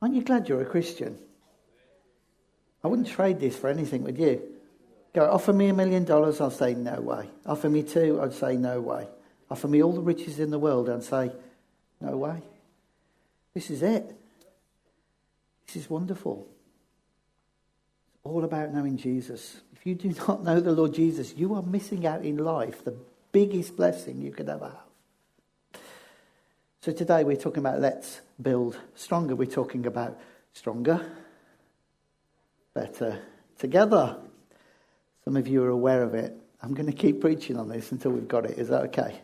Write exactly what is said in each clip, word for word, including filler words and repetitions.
Aren't you glad you're a Christian? I wouldn't trade this for anything, would you? Go, offer me a million dollars, I'll say no way. Offer me two, I'd say no way. Offer me all the riches in the world, I'd say no way. This is it. This is wonderful. It's all about knowing Jesus. If you do not know the Lord Jesus, you are missing out in life, the biggest blessing you could ever have. So today we're talking about let's build stronger. We're talking about stronger, better together. Some of you are aware of it. I'm going to keep preaching on this until we've got it. Is that okay?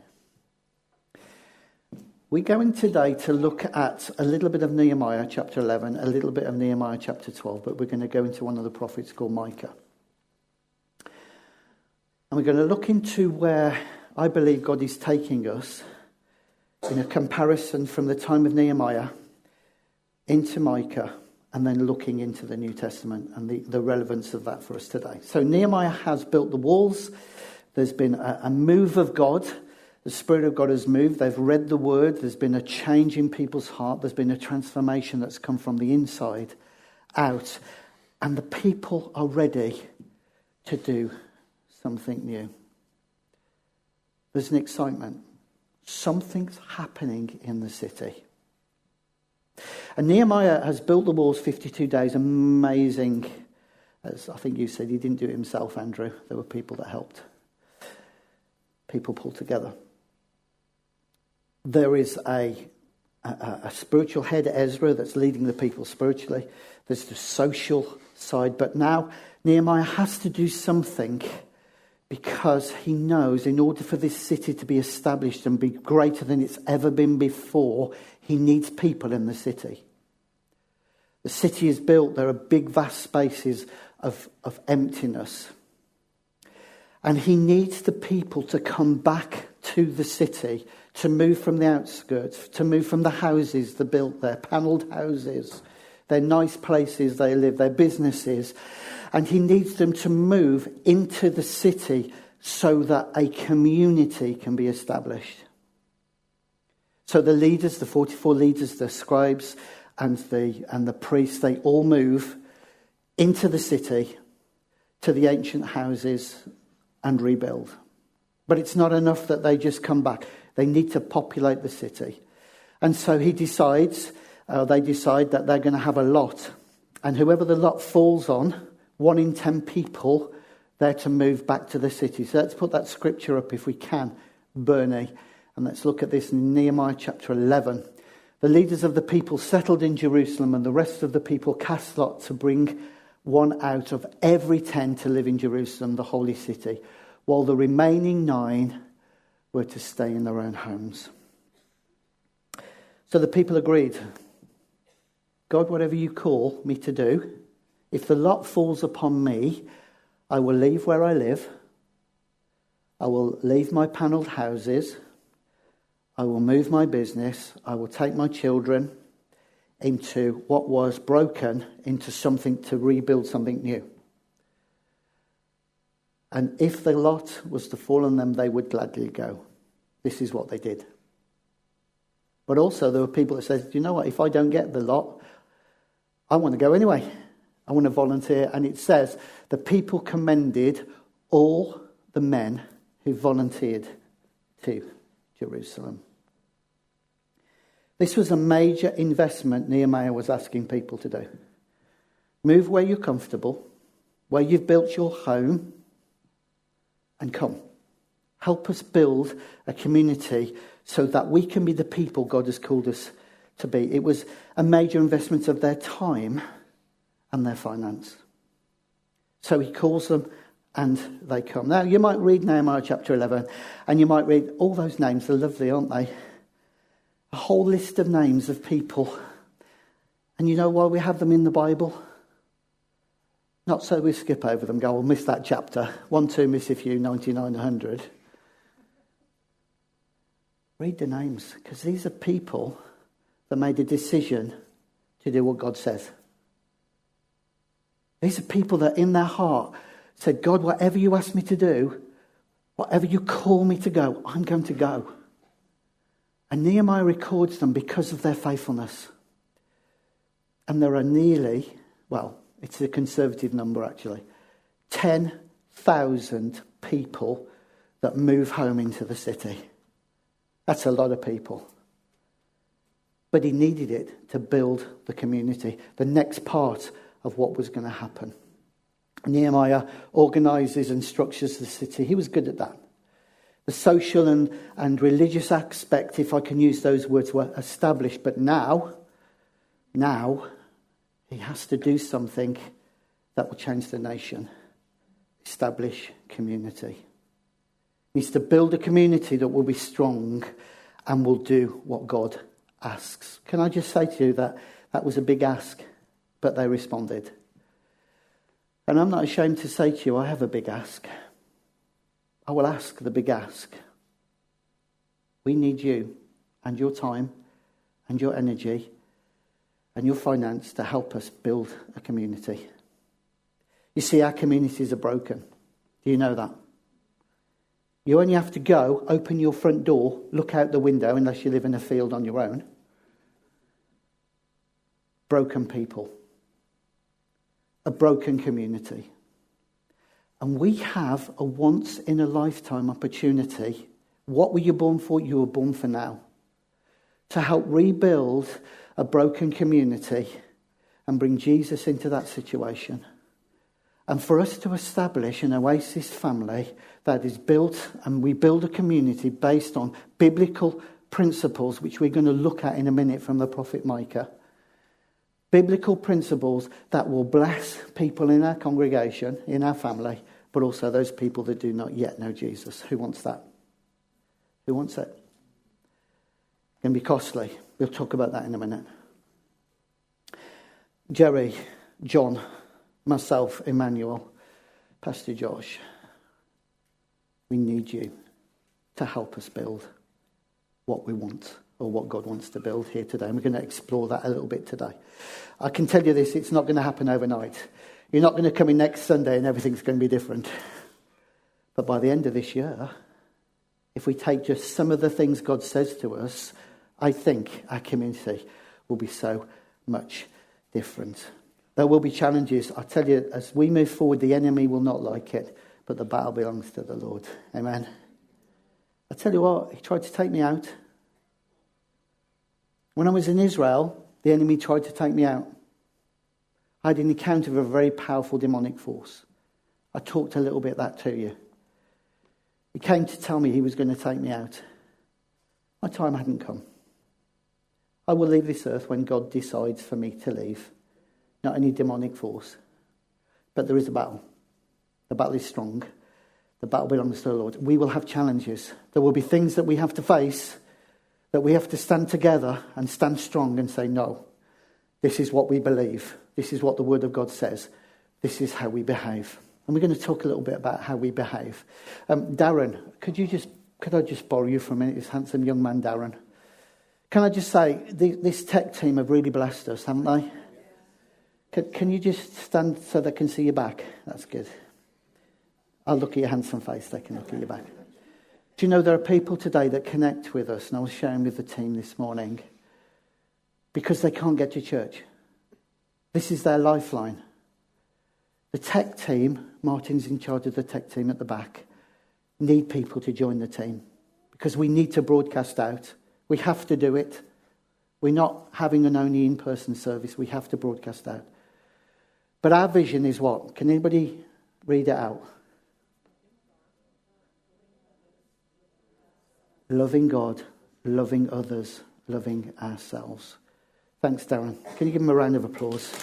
We're going today to look at a little bit of Nehemiah chapter eleven, a little bit of Nehemiah chapter twelve, but we're going to go into one of the prophets called Micah. And we're going to look into where I believe God is taking us in a comparison from the time of Nehemiah into Micah, and then looking into the New Testament and the, the relevance of that for us today. So Nehemiah has built the walls. There's been a, a move of God. The Spirit of God has moved. They've read the Word. There's been a change in people's heart. There's been a transformation that's come from the inside out. And the people are ready to do something new. There's an excitement. Something's happening in the city. And Nehemiah has built the walls fifty-two days. Amazing. As I think you said, he didn't do it himself, Andrew. There were people that helped. People pulled together. There is a, a, a spiritual head, Ezra, that's leading the people spiritually. There's the social side. But now Nehemiah has to do something because he knows in order for this city to be established and be greater than it's ever been before, he needs people in the city. The city is built. There are big, vast spaces of, of emptiness. And he needs the people to come back to the city, to move from the outskirts, to move from the houses they're built there, panelled houses, their nice places they live, their businesses. And he needs them to move into the city so that a community can be established. So the leaders, the forty-four leaders, the scribes and the and the priests, they all move into the city, to the ancient houses, and rebuild. But it's not enough that they just come back. They need to populate the city. And so he decides, uh, they decide that they're going to have a lot. And whoever the lot falls on, one in ten people, they're to move back to the city. So let's put that scripture up if we can, Bernie. And let's look at this in Nehemiah chapter eleven. The leaders of the people settled in Jerusalem, and the rest of the people cast lot to bring one out of every ten to live in Jerusalem, the holy city, while the remaining nine were to stay in their own homes. So the people agreed. God, whatever you call me to do, if the lot falls upon me, I will leave where I live. I will leave my panelled houses. I will move my business. I will take my children into what was broken, into something to rebuild something new. And if the lot was to fall on them, they would gladly go. This is what they did. But also there were people that said, you know what, if I don't get the lot, I want to go anyway. I want to volunteer. And it says, the people commended all the men who volunteered to Jerusalem. This was a major investment Nehemiah was asking people to do. Move where you're comfortable, where you've built your home, and come. Help us build a community so that we can be the people God has called us to be. It was a major investment of their time and their finance. So he calls them and they come. Now, you might read Nehemiah chapter eleven and you might read all those names. They're lovely, aren't they? A whole list of names of people. And you know why we have them in the Bible? Not so we skip over them, go, we'll miss that chapter. One, two, miss a few, ninety-nine, one hundred. Read the names, because these are people that made a decision to do what God says. These are people that in their heart said, God, whatever you ask me to do, whatever you call me to go, I'm going to go. And Nehemiah records them because of their faithfulness. And there are nearly, well, it's a conservative number actually, ten thousand people that move home into the city. That's a lot of people. But he needed it to build the community, the next part of what was going to happen. Nehemiah organises and structures the city. He was good at that. The social and, and religious aspect, if I can use those words, were established. But now, now, he has to do something that will change the nation. Establish community. He needs to build a community that will be strong and will do what God asks. Can I just say to you that that was a big ask, but they responded. And I'm not ashamed to say to you, I have a big ask. I will ask the big ask. We need you and your time and your energy and your finance to help us build a community. You see, our communities are broken. Do you know that? You only have to go, open your front door, look out the window, unless you live in a field on your own. Broken people. A broken community. And we have a once-in-a-lifetime opportunity. What were you born for? You were born for now. To help rebuild a broken community and bring Jesus into that situation. And for us to establish an Oasis family that is built, and we build a community based on biblical principles, which we're going to look at in a minute from the prophet Micah. Biblical principles that will bless people in our congregation, in our family, but also those people that do not yet know Jesus. Who wants that? Who wants it? It can be costly. We'll talk about that in a minute. Jerry, John, myself, Emmanuel, Pastor Josh, we need you to help us build what we want, or what God wants to build here today. And we're going to explore that a little bit today. I can tell you this, it's not going to happen overnight. You're not going to come in next Sunday and everything's going to be different. But by the end of this year, if we take just some of the things God says to us, I think our community will be so much different. There will be challenges. I tell you, as we move forward, the enemy will not like it, but the battle belongs to the Lord. Amen. I tell you what, he tried to take me out. When I was in Israel, the enemy tried to take me out. I had an encounter with a very powerful demonic force. I talked a little bit of that to you. He came to tell me he was going to take me out. My time hadn't come. I will leave this earth when God decides for me to leave. Not any demonic force. But there is a battle. The battle is strong. The battle belongs to the Lord. We will have challenges. There will be things that we have to face, that we have to stand together and stand strong and say, no, this is what we believe. This is what the Word of God says. This is how we behave. And we're going to talk a little bit about how we behave. Um, Darren, could you just, could I just borrow you for a minute, this handsome young man, Darren? Can I just say, the, this tech team have really blessed us, haven't they? Can, can you just stand so they can see your back? That's good. I'll look at your handsome face, they can look at your back. Do you know there are people today that connect with us, and I was sharing with the team this morning, because they can't get to church. This is their lifeline. The tech team, Martin's in charge of the tech team at the back, need people to join the team, because we need to broadcast out. We have to do it. We're not having an only in-person service. We have to broadcast out. But our vision is what? Can anybody read it out? Loving God, loving others, loving ourselves. Thanks, Darren. Can you give him a round of applause?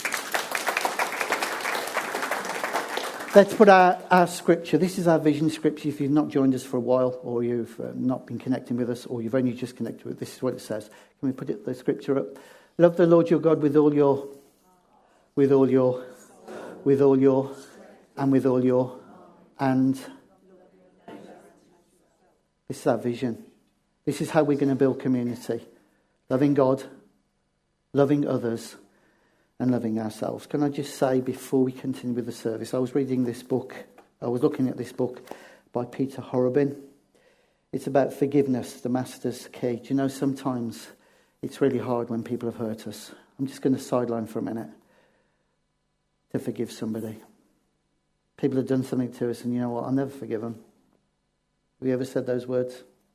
Let's put our, our scripture. This is our vision scripture. If you've not joined us for a while, or you've uh, not been connecting with us, or you've only just connected with us, this is what it says. Can we put it, the scripture up? Love the Lord your God with all your, with all your, with all your, and with all your, and this is our vision. This is how we're going to build community. Loving God, loving others, and loving ourselves. Can I just say, before we continue with the service, I was reading this book, I was looking at this book by Peter Horobin. It's about forgiveness, the master's key. Do you know, sometimes it's really hard when people have hurt us. I'm just going to sideline for a minute. To forgive somebody. People have done something to us and you know what, I'll never forgive them. Have you ever said those words?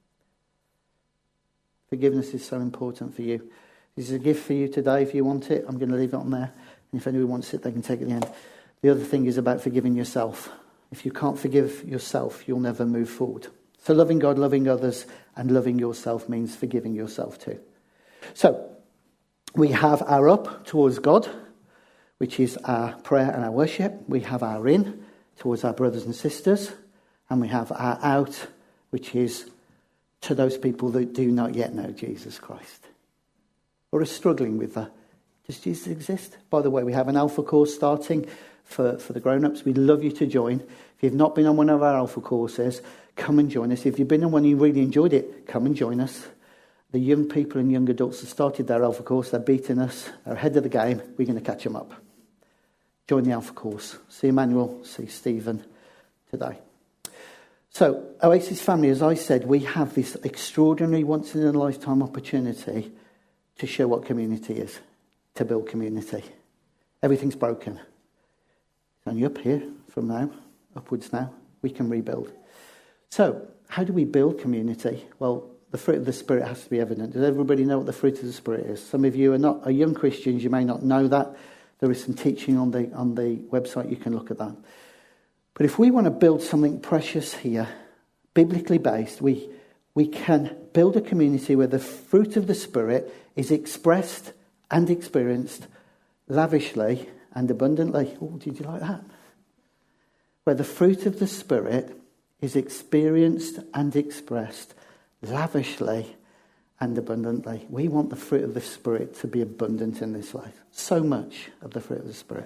Forgiveness is so important for you. This is a gift for you today if you want it. I'm going to leave it on there. And if anyone wants it, they can take it at the end. The other thing is about forgiving yourself. If you can't forgive yourself, you'll never move forward. So loving God, loving others, and loving yourself means forgiving yourself too. So, we have our up towards God, which is our prayer and our worship. We have our in towards our brothers and sisters. And we have our out, which is to those people that do not yet know Jesus Christ. Or are struggling with that. Does Jesus exist? By the way, we have an Alpha course starting for, for the grown-ups. We'd love you to join. If you've not been on one of our Alpha courses, come and join us. If you've been on one and you really enjoyed it, come and join us. The young people and young adults that started their Alpha course, they're beating us. They're ahead of the game. We're going to catch them up. Join the Alpha course. See Emmanuel, see Stephen today. So, Oasis family, as I said, we have this extraordinary once-in-a-lifetime opportunity to show what community is, to build community. Everything's broken. It's only up here from now, upwards now. We can rebuild. So, how do we build community? Well, the fruit of the Spirit has to be evident. Does everybody know what the fruit of the Spirit is? Some of you are not are young Christians, you may not know that. There is some teaching on the on the website, you can look at that. But if we want to build something precious here, biblically based, we we can build a community where the fruit of the Spirit is expressed and experienced lavishly and abundantly. Oh, did you like that? Where the fruit of the Spirit is experienced and expressed lavishly and abundantly. We want the fruit of the Spirit to be abundant in this life. So much of the fruit of the Spirit.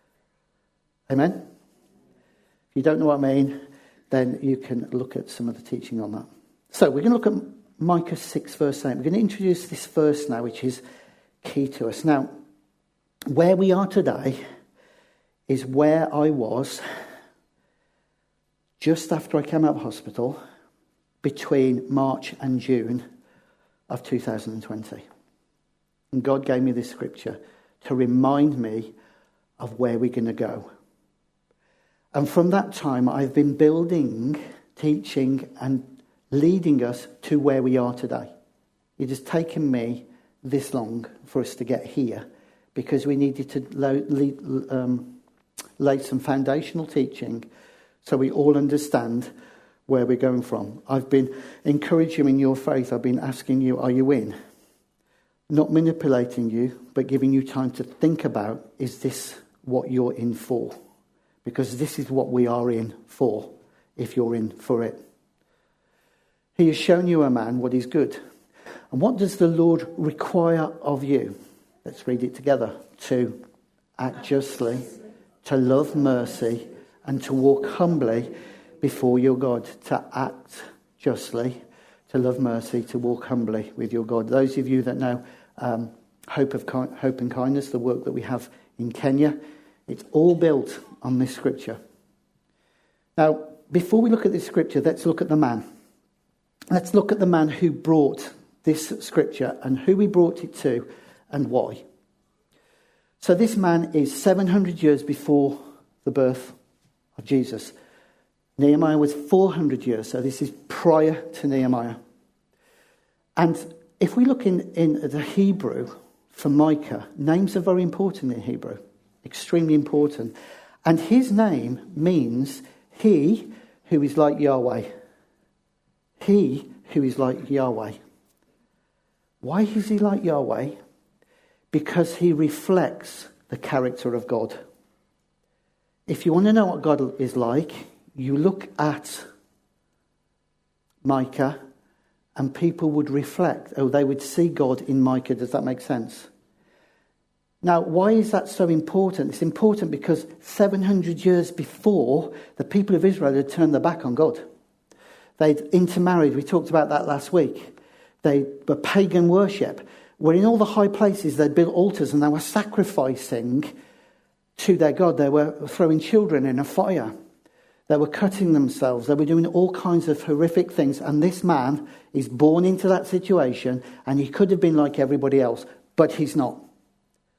Amen? If you don't know what I mean, then you can look at some of the teaching on that. So we're going to look at Micah six verse eight. We're going to introduce this verse now, which is key to us. Now, where we are today is where I was just after I came out of hospital between March and June of two thousand twenty. And God gave me this scripture to remind me of where we're going to go. And from that time, I've been building, teaching, and leading us to where we are today. It has taken me this long for us to get here because we needed to lo- lead, um, lay some foundational teaching so we all understand where we're going from. I've been encouraging you in your faith. I've been asking you, are you in? Not manipulating you, but giving you time to think about, is this what you're in for? Because this is what we are in for, if you're in for it. He has shown you, a man, what is good. And what does the Lord require of you? Let's read it together. To act justly, to love mercy, and to walk humbly before your God. To act justly, to love mercy, to walk humbly with your God. Those of you that know um, Hope of Ki- Hope and Kindness, the work that we have in Kenya, it's all built on this scripture. Now, before we look at this scripture, let's look at the man. Let's look at the man who brought this scripture and who he brought it to and why. So this man is seven hundred years before the birth of Jesus. Nehemiah was four hundred years, so this is prior to Nehemiah. And if we look in, in the Hebrew for Micah, names are very important in Hebrew, extremely important. And his name means he who is like Yahweh. He who is like Yahweh. Why is he like Yahweh? Because he reflects the character of God. If you want to know what God is like, you look at Micah and people would reflect, oh, they would see God in Micah. Does that make sense? Now, why is that so important? It's important because seven hundred years before, the people of Israel had turned their back on God. They'd intermarried. We talked about that last week. They were pagan worship, where in all the high places they'd built altars and they were sacrificing to their God. They were throwing children in a fire. They were cutting themselves. They were doing all kinds of horrific things. And this man is born into that situation, and he could have been like everybody else, but he's not.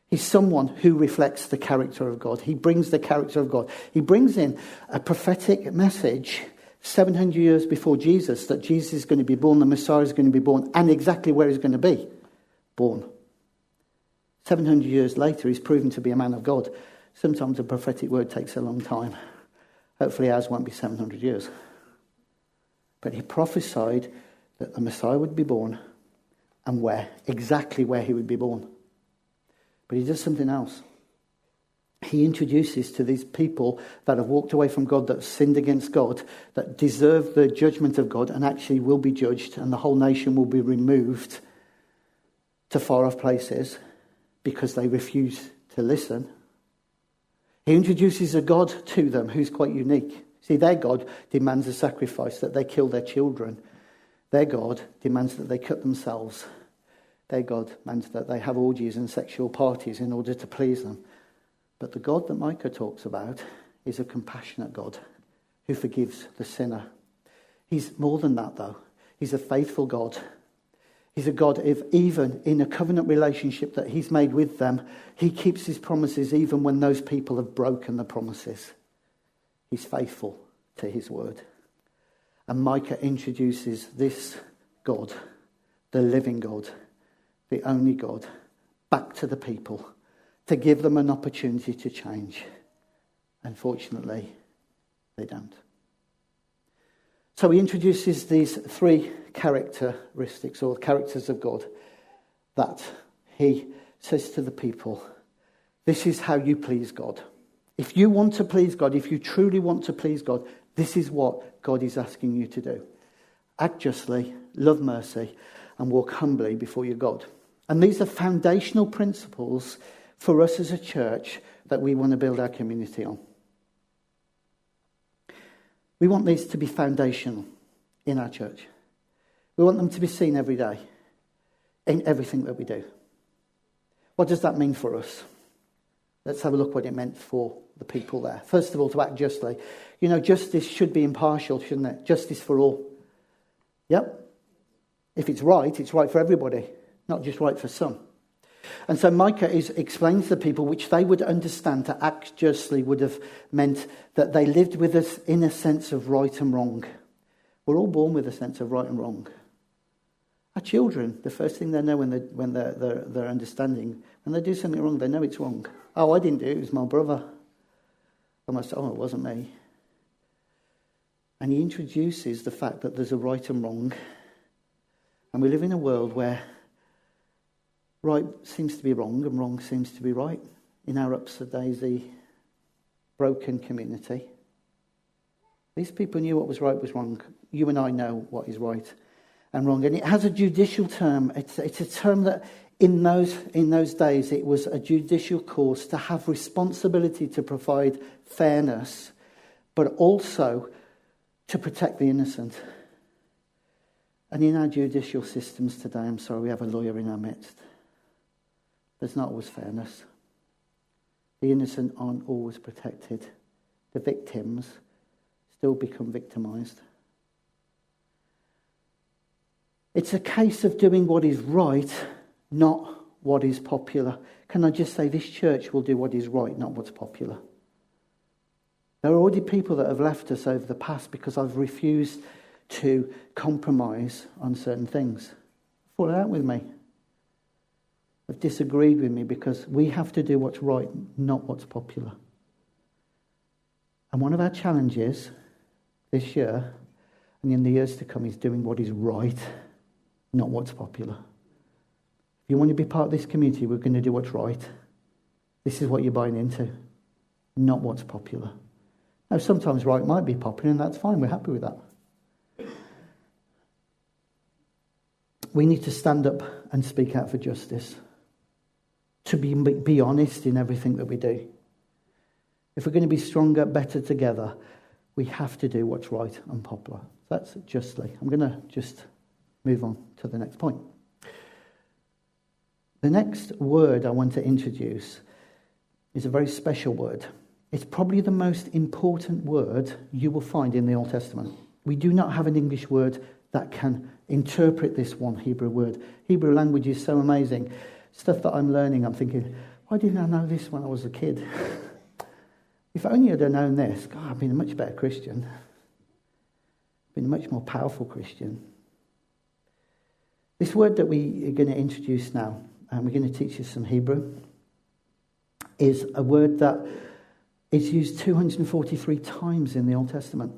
He's someone who reflects the character of God. He brings the character of God. He brings in a prophetic message seven hundred years before Jesus, that Jesus is going to be born, the Messiah is going to be born, and exactly where he's going to be born. seven hundred years later, he's proven to be a man of God. Sometimes a prophetic word takes a long time. Hopefully ours won't be seven hundred years. But he prophesied that the Messiah would be born, and where, exactly where he would be born. But he does something else. He introduces to these people that have walked away from God, that have sinned against God, that deserve the judgment of God and actually will be judged, and the whole nation will be removed to far off places because they refuse to listen. He introduces a God to them who's quite unique. See, their God demands a sacrifice, that they kill their children. Their God demands that they cut themselves. Their God demands that they have orgies and sexual parties in order to please them. But the God that Micah talks about is a compassionate God who forgives the sinner. He's more than that, though. He's a faithful God. He's a God, if even in a covenant relationship that he's made with them, he keeps his promises even when those people have broken the promises. He's faithful to his word. And Micah introduces this God, the living God, the only God, back to the people, to give them an opportunity to change. Unfortunately, they don't. So he introduces these three characteristics, or characters of God, that he says to the people, this is how you please God. If you want to please God, if you truly want to please God, this is what God is asking you to do. Act justly, love mercy, and walk humbly before your God. And these are foundational principles for us as a church that we want to build our community on. We want these to be foundational in our church. We want them to be seen every day in everything that we do. What does that mean for us? Let's have a look what it meant for the people there. First of all, to act justly. You know, justice should be impartial, shouldn't it? Justice for all. Yep. If it's right, it's right for everybody, not just right for some. And so Micah is explaining to the people, which they would understand, to act justly would have meant that they lived with us in a sense of right and wrong. We're all born with a sense of right and wrong. Our children, the first thing they know when, they, when they're, they're, they're understanding, when they do something wrong, they know it's wrong. Oh, I didn't do it, it was my brother. I must, oh, it wasn't me. And he introduces the fact that there's a right and wrong. And we live in a world where right seems to be wrong and wrong seems to be right in our upside-daisy, broken community. These people knew what was right was wrong. You and I know what is right and wrong. And it has a judicial term. It's, it's a term that in those, in those days it was a judicial course to have responsibility to provide fairness, but also to protect the innocent. And in our judicial systems today, I'm sorry, we have a lawyer in our midst. There's not always fairness. The innocent aren't always protected. The victims still become victimised. It's a case of doing what is right, not what is popular. Can I just say, this church will do what is right, not what's popular. There are already people that have left us over the past because I've refused to compromise on certain things. Fall out with me. Have disagreed with me because we have to do what's right, not what's popular. And one of our challenges this year and in the years to come is doing what is right, not what's popular. If you want to be part of this community, we're going to do what's right. This is what you're buying into, not what's popular. Now, sometimes right might be popular, and that's fine. We're happy with that. We need to stand up and speak out for justice. To be, be honest in everything that we do. If we're going to be stronger, better together, we have to do what's right and popular. That's justly. I'm going to just move on to the next point. The next word I want to introduce is a very special word. It's probably the most important word you will find in the Old Testament. We do not have an English word that can interpret this one Hebrew word. Hebrew language is so amazing. Stuff that I'm learning, I'm thinking, why didn't I know this when I was a kid? If only I'd have known this, God, I'd been a much better Christian. Been a much more powerful Christian. This word that we are going to introduce now, and we're going to teach you some Hebrew, is a word that is used two hundred forty-three times in the Old Testament.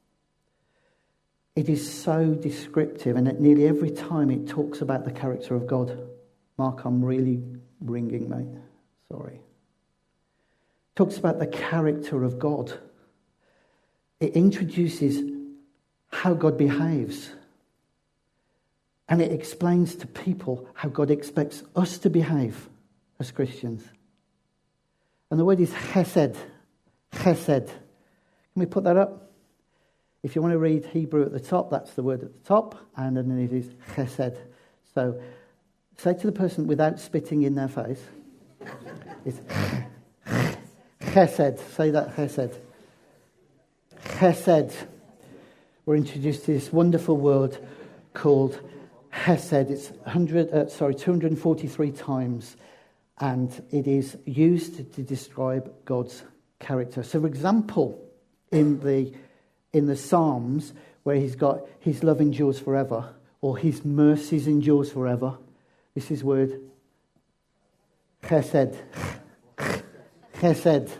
It is so descriptive, and at nearly every time it talks about the character of God. Mark, I'm really ringing, mate. Sorry. It talks about the character of God. It introduces how God behaves. And it explains to people how God expects us to behave as Christians. And the word is chesed. Chesed. Can we put that up? If you want to read Hebrew at the top, that's the word at the top. And underneath is chesed. So say to the person without spitting in their face, it's chesed. Say that, chesed. Chesed. We're introduced to this wonderful word called Hesed. It's one hundred, uh, sorry, two hundred forty-three times, and it is used to describe God's character. So, for example, in the in the Psalms, where he's got his love endures forever, or his mercies endures forever, this is word Chesed. Chesed.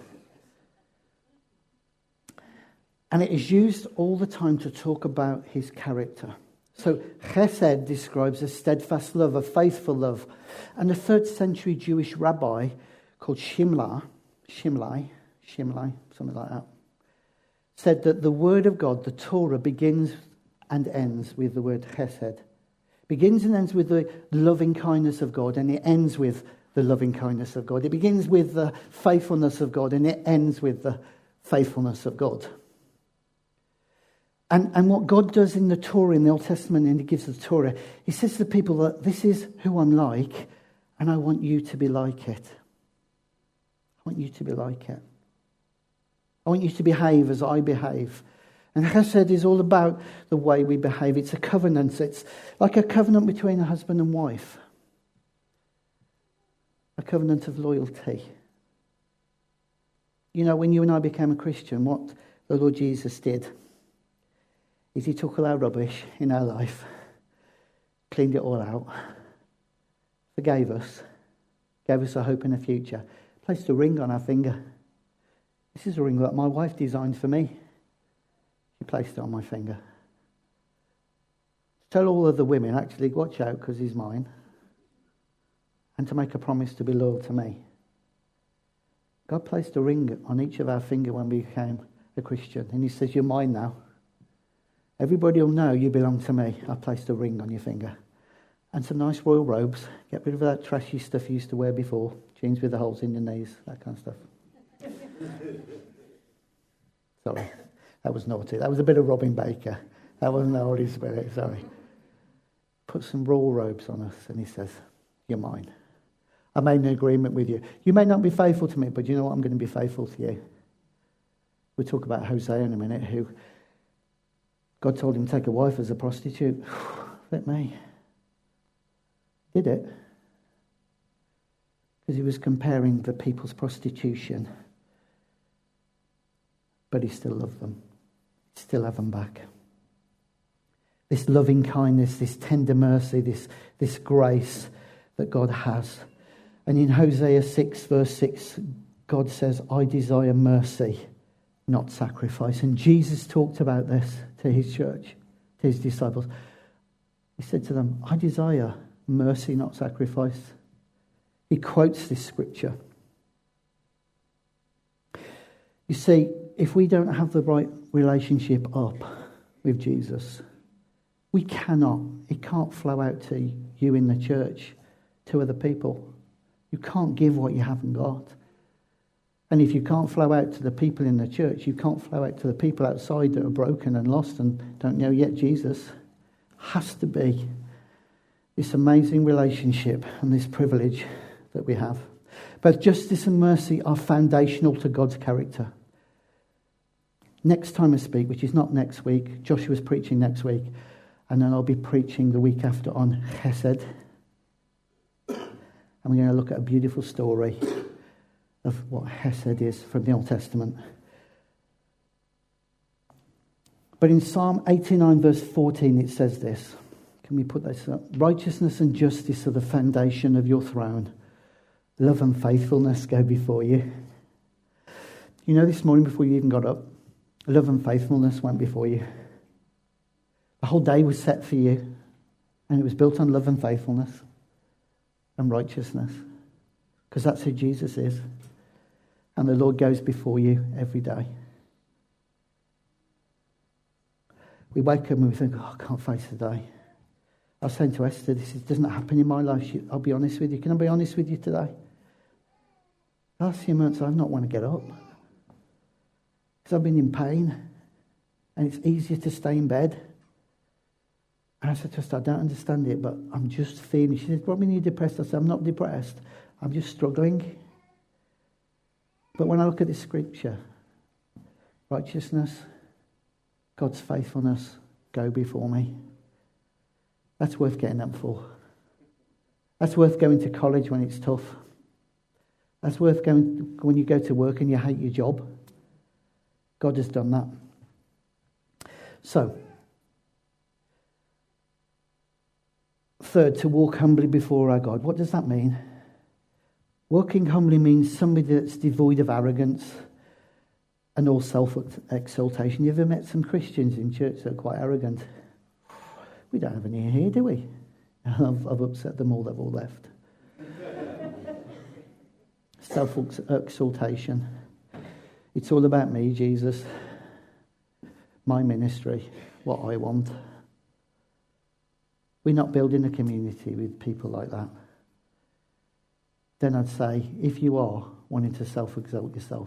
And it is used all the time to talk about his character. So chesed describes a steadfast love, a faithful love. And a third century Jewish rabbi called Shimla, Shimlai, Shimlai, something like that, said that the word of God, the Torah, begins and ends with the word chesed. Begins and ends with the loving kindness of God, and it ends with the loving kindness of God. It begins with the faithfulness of God, and it ends with the faithfulness of God. And, and what God does in the Torah, in the Old Testament, and he gives the Torah, he says to the people that this is who I'm like, and I want you to be like it. I want you to be like it. I want you to behave as I behave. And Chesed is all about the way we behave. It's a covenant. It's like a covenant between a husband and wife. A covenant of loyalty. You know, when you and I became a Christian, what the Lord Jesus did is he took all our rubbish in our life, cleaned it all out, forgave us, gave us a hope in the future, placed a ring on our finger. This is a ring that my wife designed for me. She placed it on my finger. Tell all of the women, actually, watch out because he's mine. And to make a promise to be loyal to me. God placed a ring on each of our finger when we became a Christian. And he says, you're mine now. Everybody will know you belong to me. I placed a ring on your finger. And some nice royal robes. Get rid of that trashy stuff you used to wear before. Jeans with the holes in your knees. That kind of stuff. Sorry. That was naughty. That was a bit of Robin Baker. That wasn't the Holy Spirit. Sorry. Put some royal robes on us. And he says, you're mine. I made an agreement with you. You may not be faithful to me, but you know what? I'm going to be faithful to you. We'll talk about Hosea in a minute, who God told him to take a wife as a prostitute. Let me. Did it. Because he was comparing the people's prostitution. But he still loved them. He'd still have them back. This loving kindness, this tender mercy, this, this grace that God has. And in Hosea six, verse six, God says, I desire mercy, not sacrifice. And Jesus talked about this to his church, to his disciples. He said to them, I desire mercy, not sacrifice. He quotes this scripture. You see, if we don't have the right relationship up with Jesus, we cannot, it can't flow out to you in the church, to other people. You can't give what you haven't got. And if you can't flow out to the people in the church, you can't flow out to the people outside that are broken and lost and don't know yet Jesus. Has to be this amazing relationship and this privilege that we have. But justice and mercy are foundational to God's character. Next time I speak, which is not next week, Joshua's preaching next week, and then I'll be preaching the week after on Chesed. And we're going to look at a beautiful story of what Hesed is from the Old Testament. But in Psalm eighty-nine, verse fourteen, it says this. Can we put this up? Righteousness and justice are the foundation of your throne. Love and faithfulness go before you. You know, this morning before you even got up, love and faithfulness went before you. The whole day was set for you, and it was built on love and faithfulness and righteousness, because that's who Jesus is. And the Lord goes before you every day. We wake up and we think, oh, I can't face the day. I was saying to Esther, this doesn't happen in my life. She, I'll be honest with you. Can I be honest with you today? Last few months, I've not want to get up. Because I've been in pain. And it's easier to stay in bed. And I said to Esther, I don't understand it, but I'm just feeling. She said, what do you mean you're depressed? I said, I'm not depressed. I'm just struggling. But when I look at this scripture, righteousness, God's faithfulness go before me. That's worth getting up for. That's worth going to college when it's tough. That's worth going when you go to work and you hate your job. God has done that. So, third, to walk humbly before our God. What does that mean? Walking humbly means somebody that's devoid of arrogance and all self-exaltation. You ever met some Christians in church that are quite arrogant? We don't have any here, do we? I've, I've upset them all, they've all left. Self-exaltation. It's all about me, Jesus, my ministry, what I want. We're not building a community with people like that. Then I'd say, if you are wanting to self-exalt yourself,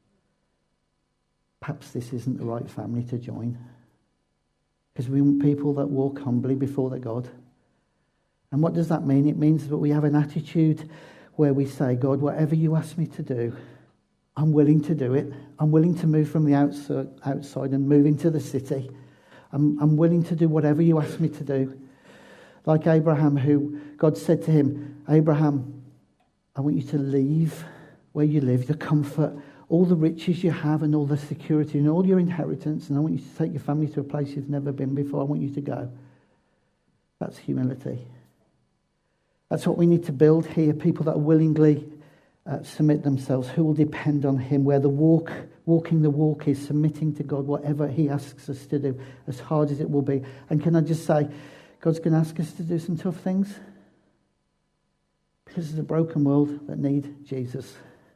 perhaps this isn't the right family to join. Because we want people that walk humbly before their God. And what does that mean? It means that we have an attitude where we say, God, whatever you ask me to do, I'm willing to do it. I'm willing to move from the outside, outside and move into the city. I'm, I'm willing to do whatever you ask me to do. Like Abraham, who God said to him, Abraham, I want you to leave where you live, the comfort, all the riches you have and all the security and all your inheritance, and I want you to take your family to a place you've never been before. I want you to go. That's humility. That's what we need to build here, people that willingly uh, submit themselves, who will depend on him, where the walk, walking the walk is submitting to God, whatever he asks us to do, as hard as it will be. And can I just say, God's going to ask us to do some tough things, because it's a broken world that need Jesus.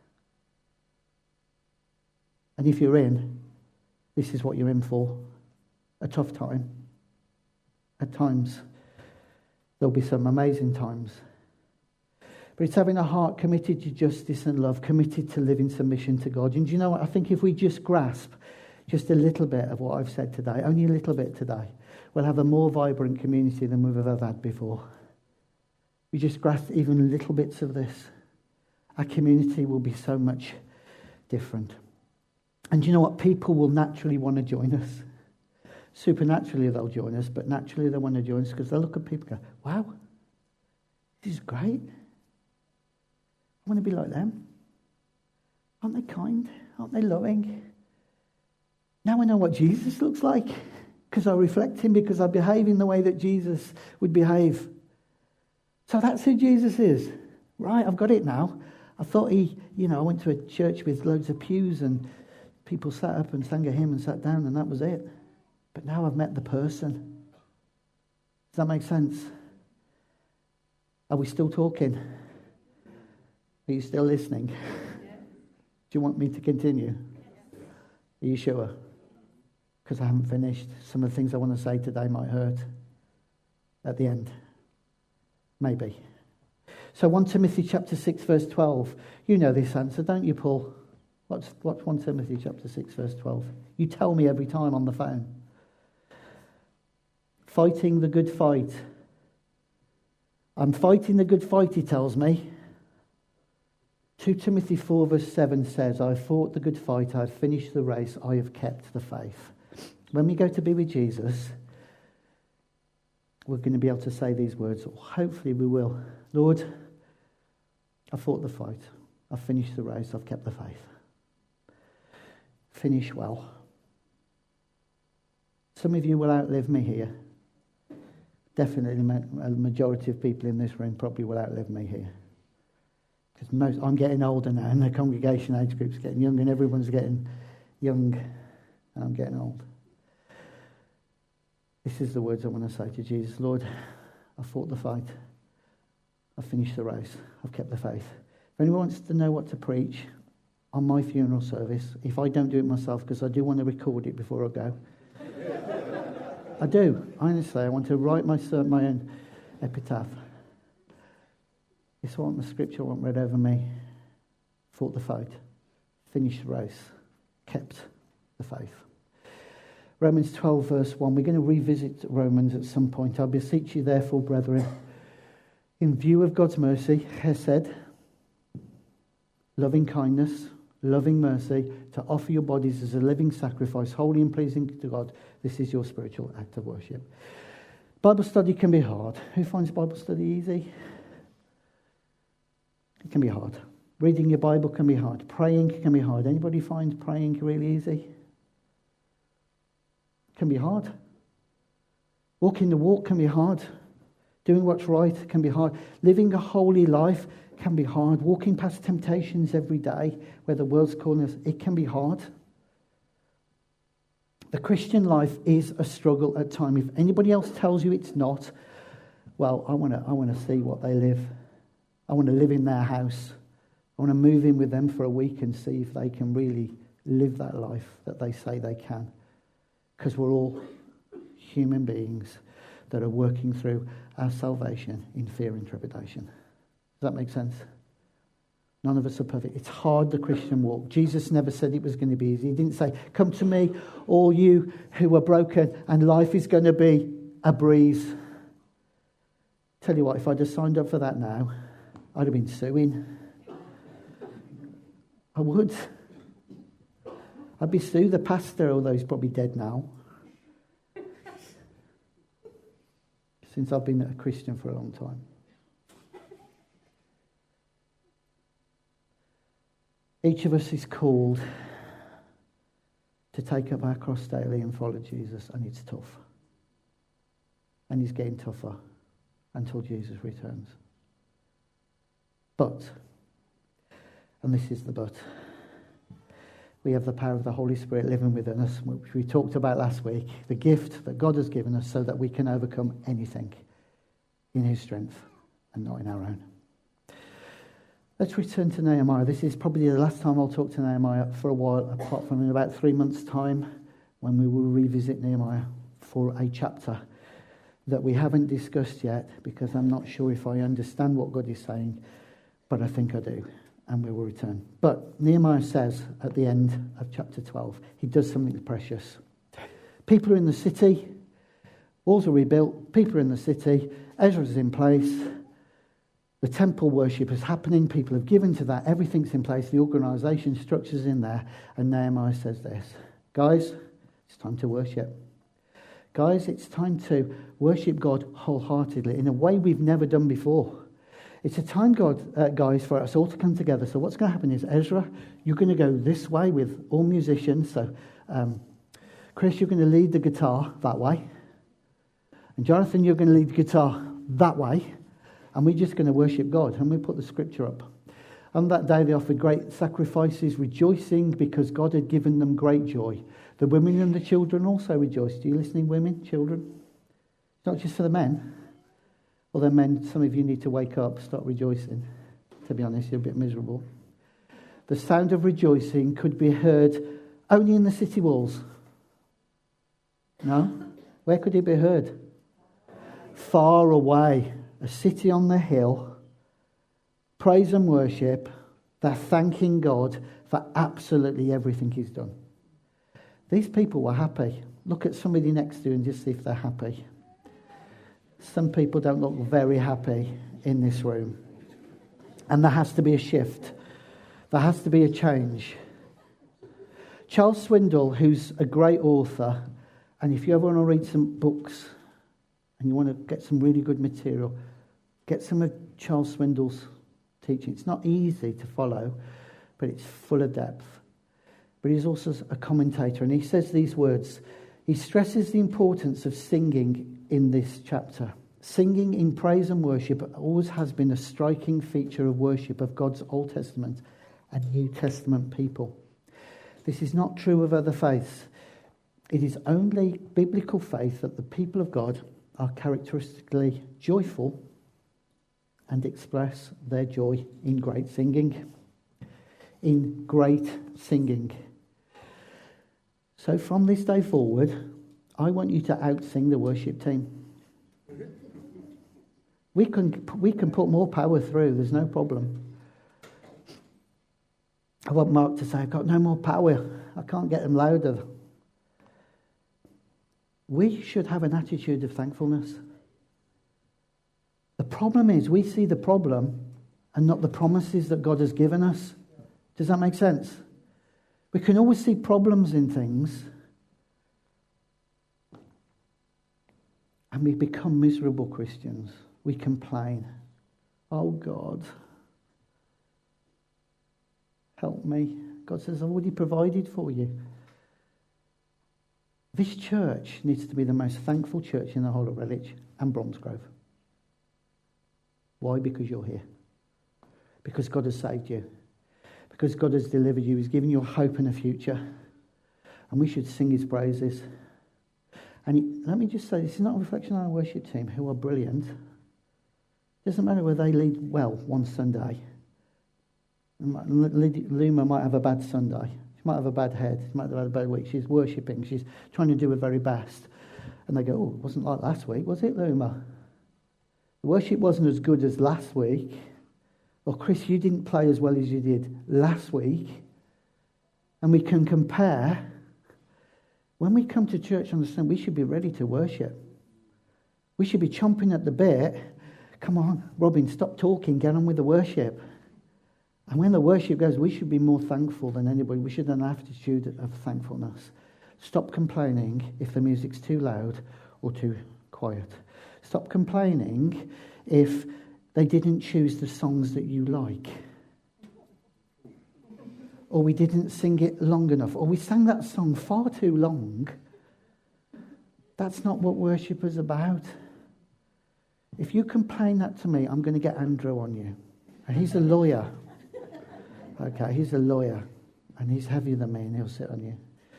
And if you're in, this is what you're in for. A tough time. At times, there'll be some amazing times. But it's having a heart committed to justice and love, committed to living submission to God. And do you know what? I think if we just grasp just a little bit of what I've said today, only a little bit today, we'll have a more vibrant community than we've ever had before. We just grasp even little bits of this, our community will be so much different. And do you know what? People will naturally want to join us. Supernaturally they'll join us, but naturally they want to join us because they'll look at people and go, wow, this is great. I want to be like them. Aren't they kind? Aren't they loving? Now I know what Jesus looks like because I reflect him, because I behave in the way that Jesus would behave. So that's who Jesus is. Right, I've got it now. I thought he, you know, I went to a church with loads of pews and people sat up and sang a hymn and sat down and that was it. But now I've met the person. Does that make sense? Are we still talking? Are you still listening? Yeah. Do you want me to continue? Yeah. Are you sure? Because I haven't finished. Some of the things I want to say today might hurt at the end. Maybe. So First Timothy chapter six verse twelve. You know this answer, don't you, Paul? What's, what's First Timothy chapter six verse twelve? You tell me every time on the phone. Fighting the good fight. I'm fighting the good fight, he tells me. Second Timothy four verse seven says, I have fought the good fight, I have finished the race, I have kept the faith. When we go to be with Jesus, we're going to be able to say these words, or hopefully we will. Lord, I fought the fight. I've finished the race. I've kept the faith. Finish well. Some of you will outlive me here. Definitely a majority of people in this room probably will outlive me here. Because most, I'm getting older now, and the congregation age group's getting younger, and everyone's getting young, and I'm getting old. This is the words I want to say to Jesus. Lord, I fought the fight. I've finished the race. I've kept the faith. If anyone wants to know what to preach on my funeral service, if I don't do it myself, because I do want to record it before I go. I do. Honestly, I want to write my, my own epitaph. It's what the scripture I want read over me. Fought the fight. Finished the race. Kept the faith. Romans twelve verse one. We're going to revisit Romans at some point. I beseech you therefore, brethren, in view of God's mercy, Hesed, loving kindness, loving mercy, to offer your bodies as a living sacrifice, holy and pleasing to God. This is your spiritual act of worship. Bible study can be hard. Who finds Bible study easy? It can be hard. Reading your Bible can be hard. Praying can be hard. Anybody find praying really easy? It can be hard. Walking the walk can be hard. Doing what's right can be hard. Living a holy life can be hard. Walking past temptations every day where the world's calling us, it can be hard. The Christian life is a struggle at times. If anybody else tells you it's not, well, I want to I want to see what they live. I want to live in their house. I want to move in with them for a week and see if they can really live that life that they say they can. Because we're all human beings that are working through our salvation in fear and trepidation. Does that make sense? None of us are perfect. It's hard, the Christian walk. Jesus never said it was going to be easy. He didn't say, come to me, all you who are broken, and life is going to be a breeze. Tell you what, if I'd have signed up for that now, I'd have been suing. I would. I'd be suing the pastor, although he's probably dead now. Since I've been a Christian for a long time. Each of us is called to take up our cross daily and follow Jesus, and it's tough. And it's getting tougher until Jesus returns. But, and this is the but, we have the power of the Holy Spirit living within us, which we talked about last week, the gift that God has given us so that we can overcome anything in his strength and not in our own. Let's return to Nehemiah. This is probably the last time I'll talk to Nehemiah for a while, apart from in about three months' time when we will revisit Nehemiah for a chapter that we haven't discussed yet because I'm not sure if I understand what God is saying, but I think I do, and we will return. But Nehemiah says at the end of chapter twelve, he does something precious. People are in the city, walls are rebuilt, people are in the city, Ezra's in place, the temple worship is happening, people have given to that, everything's in place, the organisation structure's in there, and Nehemiah says this, guys, it's time to worship. Guys, it's time to worship God wholeheartedly in a way we've never done before. It's a time, God, uh, guys, for us all to come together. So what's going to happen is, Ezra, you're going to go this way with all musicians. So, um, Chris, you're going to lead the guitar that way. And Jonathan, you're going to lead the guitar that way. And we're just going to worship God. And we put the scripture up. On that day, they offered great sacrifices, rejoicing because God had given them great joy. The women and the children also rejoiced. Are you listening, women, children? It's not just for the men. Well, then, men, some of you need to wake up, start rejoicing. To be honest, you're a bit miserable. The sound of rejoicing could be heard only in the city walls. No? Where could it be heard? Far away. A city on the hill. Praise and worship. They're thanking God for absolutely everything he's done. These people were happy. Look at somebody next to you and just see if they're happy. Some people don't look very happy in this room. And there has to be a shift. There has to be a change. Charles Swindoll, who's a great author, and if you ever want to read some books and you want to get some really good material, get some of Charles Swindoll's teaching. It's not easy to follow, but it's full of depth. But he's also a commentator, and he says these words. He stresses the importance of singing in this chapter. Singing in praise and worship always has been a striking feature of worship of God's Old Testament and New Testament people. This is not true of other faiths. It is only biblical faith that the people of God are characteristically joyful and express their joy in great singing. In great singing. So from this day forward, I want you to out-sing the worship team. We can, we can put more power through, there's no problem. I want Mark to say, I've got no more power. I can't get them louder. We should have an attitude of thankfulness. The problem is we see the problem and not the promises that God has given us. Does that make sense? We can always see problems in things and we become miserable Christians. We complain. Oh God, help me. God says, I've already provided for you. This church needs to be the most thankful church in the whole of Redditch and Bromsgrove. Why? Because you're here. Because God has saved you. Because God has delivered you. He's given you a hope and a future. And we should sing his praises. And let me just say, this is not a reflection on our worship team, who are brilliant. It doesn't matter whether they lead well one Sunday. Luma might have a bad Sunday. She might have a bad head. She might have had a bad week. She's worshipping. She's trying to do her very best. And they go, oh, it wasn't like last week, was it, Luma? The worship wasn't as good as last week. Or, Chris, you didn't play as well as you did last week. And we can compare. When we come to church, understand, we should be ready to worship. We should be chomping at the bit. Come on, Robin, stop talking, get on with the worship. And when the worship goes, we should be more thankful than anybody. We should have an attitude of thankfulness. Stop complaining if the music's too loud or too quiet. Stop complaining if they didn't choose the songs that you like. Or we didn't sing it long enough. Or we sang that song far too long. That's not what worship is about. If you complain that to me, I'm going to get Andrew on you. And he's a lawyer. Okay, he's a lawyer. And he's heavier than me and he'll sit on you.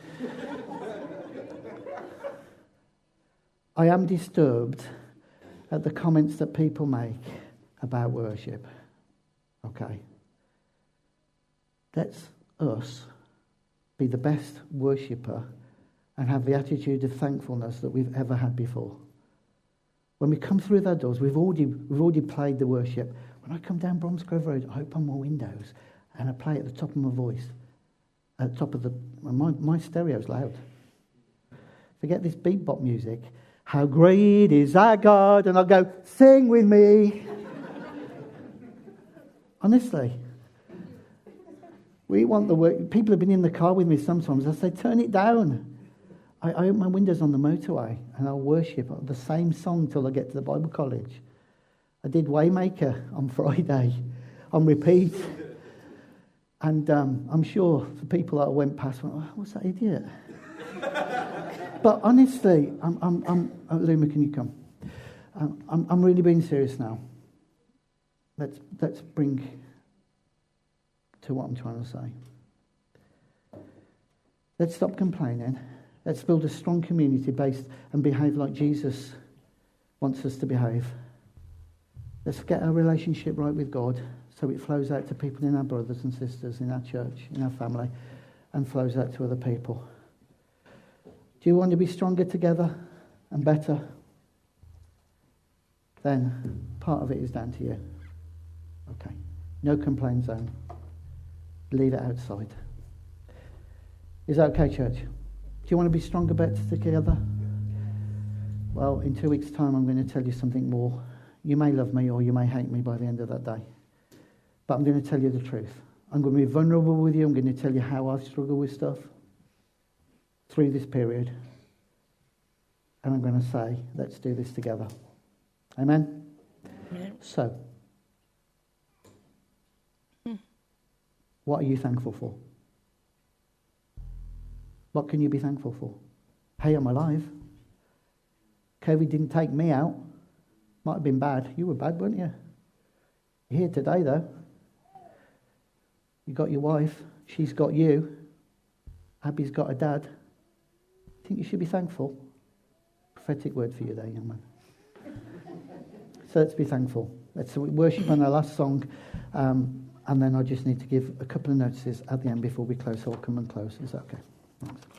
I am disturbed at the comments that people make about worship. Okay. Let's us be the best worshipper and have the attitude of thankfulness that we've ever had before. When we come through those doors, we've already we've already played the worship. When I come down Bromsgrove Road, I open my windows and I play at the top of my voice. At the top of the... My, my stereo's loud. Forget this beatbox music. How great is our God? And I'll go, sing with me. Honestly. We want the work. People have been in the car with me sometimes. I say, turn it down. I, I open my windows on the motorway and I'll worship the same song till I get to the Bible college. I did Waymaker on Friday on repeat. And um, I'm sure the people that I went past went, oh, what's that idiot? But honestly, I'm, I'm, I'm oh, Luma, can you come? Um, I'm, I'm really being serious now. Let's let's bring to what I'm trying to say. Let's stop complaining. Let's build a strong community based and behave like Jesus wants us to behave. Let's get our relationship right with God so it flows out to people in our brothers and sisters, in our church, in our family, and flows out to other people. Do you want to be stronger together and better? Then part of it is down to you. Okay. No complaint zone. Leave it outside. Is that okay, church? Do you want to be stronger, better together? Well, in two weeks' time, I'm going to tell you something more. You may love me or you may hate me by the end of that day. But I'm going to tell you the truth. I'm going to be vulnerable with you. I'm going to tell you how I've struggled with stuff through this period. And I'm going to say, let's do this together. Amen? Amen. So, What are you thankful for? What can you be thankful for? Hey, I'm alive. COVID didn't take me out. Might have been bad. You were bad, weren't you? You're here today, though. You got your wife. She's got you. Abby's got a dad. I think you should be thankful. Prophetic word for you there, young man. So let's be thankful. Let's worship on our last song. Um, and then I just need to give a couple of notices at the end before we close. So I'll come and close. Is that okay? Thanks.